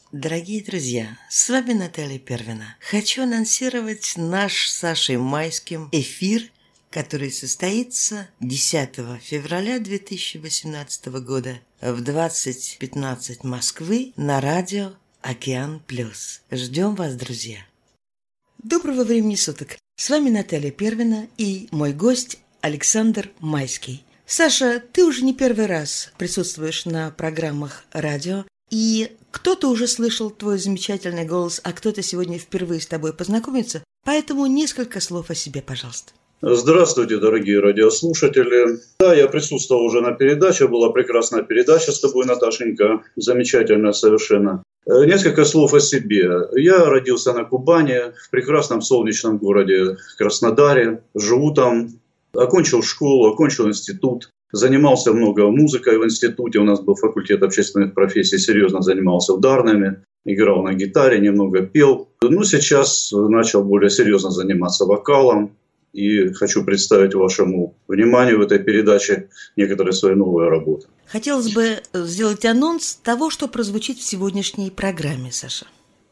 Дорогие друзья, с вами Наталья Первина. Хочу анонсировать наш с Сашей Майским эфир, который состоится 10 февраля 2018 года в 20:15 Москвы на радио «Океан Плюс». Ждем вас, друзья. Доброго времени суток. С вами Наталья Первина и мой гость Александр Майский. Саша, ты уже не первый раз присутствуешь на программах радио, и кто-то уже слышал твой замечательный голос, а кто-то сегодня впервые с тобой познакомится, поэтому несколько слов о себе, пожалуйста. Здравствуйте, дорогие радиослушатели. Да, я присутствовал уже на передаче, была прекрасная передача с тобой, Наташенька, замечательная совершенно. Несколько слов о себе. Я родился на Кубани, в прекрасном солнечном городе Краснодаре, живу там, окончил школу, окончил институт. Занимался много музыкой в институте, у нас был факультет общественных профессий, серьезно занимался ударными, играл на гитаре, немного пел. Но сейчас начал более серьезно заниматься вокалом и хочу представить вашему вниманию в этой передаче некоторые свои новые работы. Хотелось бы сделать анонс того, что прозвучит в сегодняшней программе, Саша.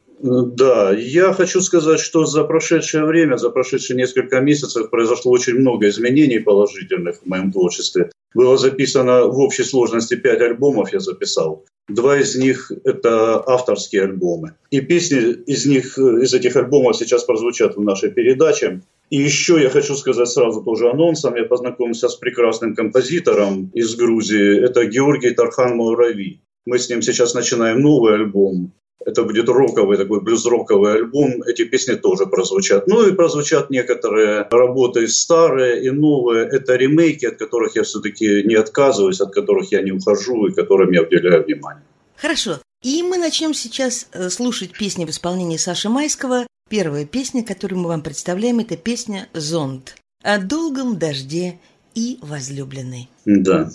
Да, я хочу сказать, что за прошедшее время, за прошедшие несколько месяцев произошло очень много изменений положительных в моем творчестве. Было записано в общей сложности 5 альбомов, я записал. 2 из них – это авторские альбомы. И песни из этих альбомов сейчас прозвучат в нашей передаче. И еще я хочу сказать сразу тоже анонсом. Я познакомился с прекрасным композитором из Грузии. Это Георгий Тархан Маурави. Мы с ним сейчас начинаем новый альбом. Это будет роковый, такой блюз-роковый альбом. Эти песни тоже прозвучат. Ну и прозвучат некоторые работы старые и новые. Это ремейки, от которых я все-таки не отказываюсь, от которых я не ухожу и которым я уделяю внимание. Хорошо. И мы начнем сейчас слушать песни в исполнении Саши Майского. Первая песня, которую мы вам представляем, это песня «Зонт» о долгом дожде и возлюбленной. Да.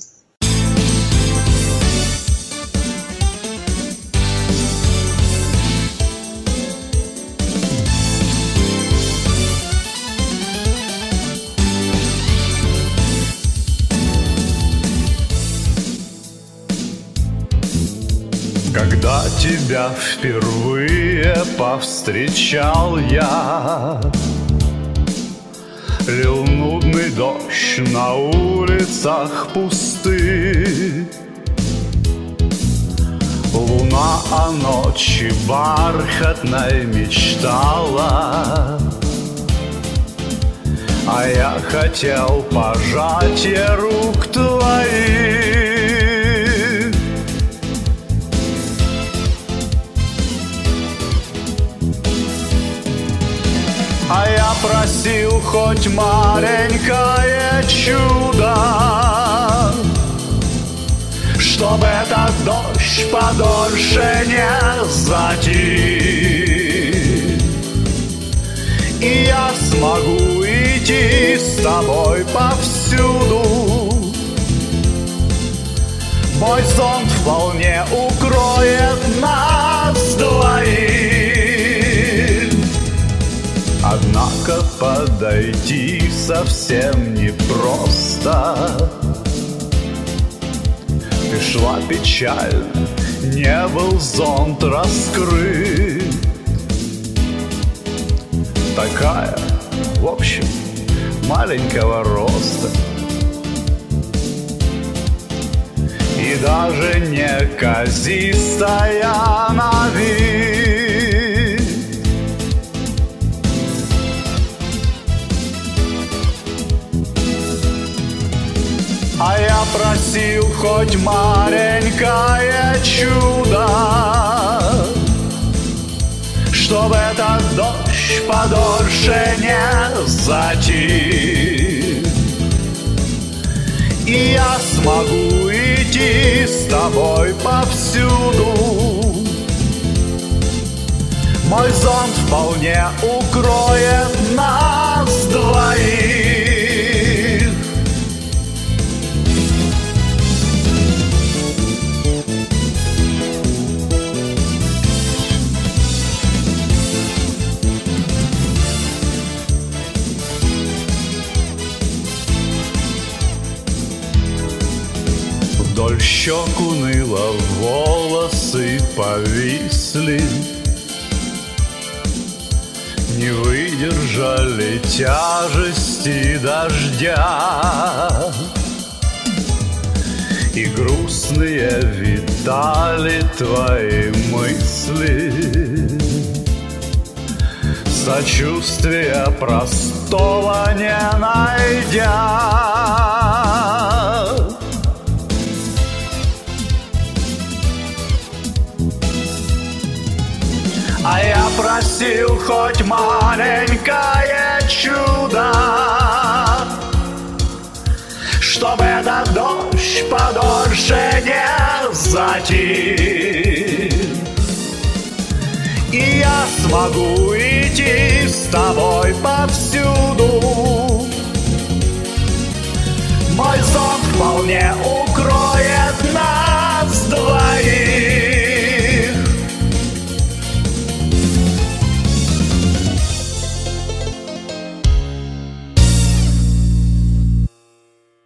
Когда тебя впервые повстречал я, лил нудный дождь на улицах пустых. Луна о ночи бархатной мечтала, а я хотел пожатия рук твоих. А я просил хоть маленькое чудо, чтобы этот дождь подольше не затих. И я смогу идти с тобой повсюду. Мой зонт вполне укроет нас двоих. Однако подойти совсем непросто. Ты шла печально, не был зонт раскрыт. Такая, в общем, маленького роста. И даже неказистая на вид. А я просил хоть маленькое чудо, чтобы этот дождь подольше не затих. И я смогу идти с тобой повсюду. Мой зонт вполне укроет нас двоих. Вдоль щек уныло, волосы повисли, не выдержали тяжести дождя, и грустные витали твои мысли, сочувствия простого не найдя. А я просил хоть маленькое чудо, чтобы этот дождь подольше не затих, и я смогу идти с тобой повсюду. Мой сон вполне